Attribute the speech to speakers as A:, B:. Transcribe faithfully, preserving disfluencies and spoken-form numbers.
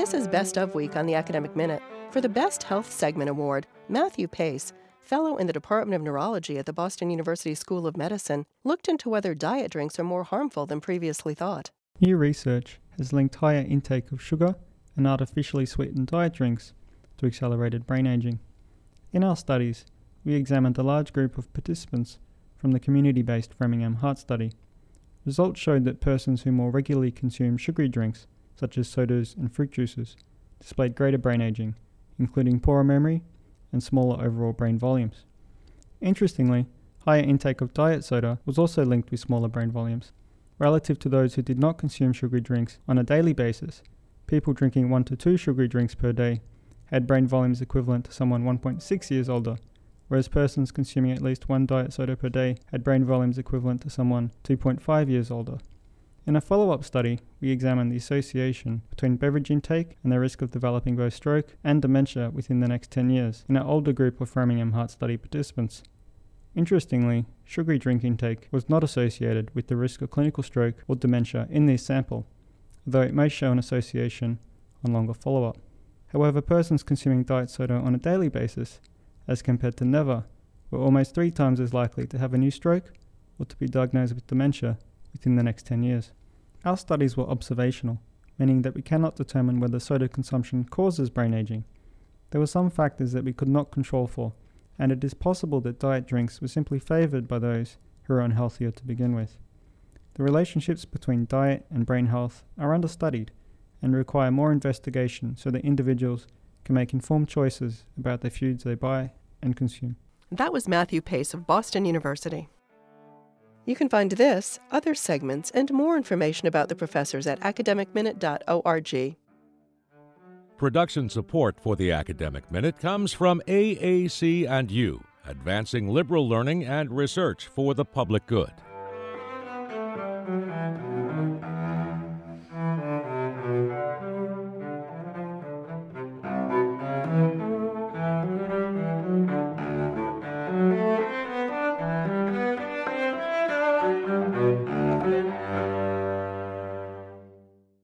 A: This is Best of Week on the Academic Minute. For the Best Health Segment Award, Matthew Pace, fellow in the Department of Neurology at the Boston University School of Medicine, looked into whether diet drinks are more harmful than previously thought.
B: New research has linked higher intake of sugar and artificially sweetened diet drinks to accelerated brain aging. In our studies, we examined a large group of participants from the community-based Framingham Heart Study. Results showed that persons who more regularly consumed sugary drinks, such as sodas and fruit juices, displayed greater brain aging, including poorer memory and smaller overall brain volumes. Interestingly, higher intake of diet soda was also linked with smaller brain volumes. Relative to those who did not consume sugary drinks on a daily basis, people drinking one to two sugary drinks per day had brain volumes equivalent to someone one point six years older, whereas persons consuming at least one diet soda per day had brain volumes equivalent to someone two point five years older. In a follow-up study, we examined the association between beverage intake and the risk of developing both stroke and dementia within the next ten years in an older group of Framingham Heart Study participants. Interestingly, sugary drink intake was not associated with the risk of clinical stroke or dementia in this sample, though it may show an association on longer follow-up. However, persons consuming diet soda on a daily basis, as compared to never, were almost three times as likely to have a new stroke or to be diagnosed with dementia within the next ten years. Our studies were observational, meaning that we cannot determine whether soda consumption causes brain aging. There were some factors that we could not control for, and it is possible that diet drinks were simply favoured by those who are unhealthier to begin with. The relationships between diet and brain health are understudied and require more investigation so that individuals can make informed choices about the foods they buy and consume.
A: That was Matthew Pace of Boston University. You can find this, other segments, and more information about the professors at academic minute dot org.
C: Production support for the Academic Minute comes from A A C and U, advancing liberal learning and research for the public good.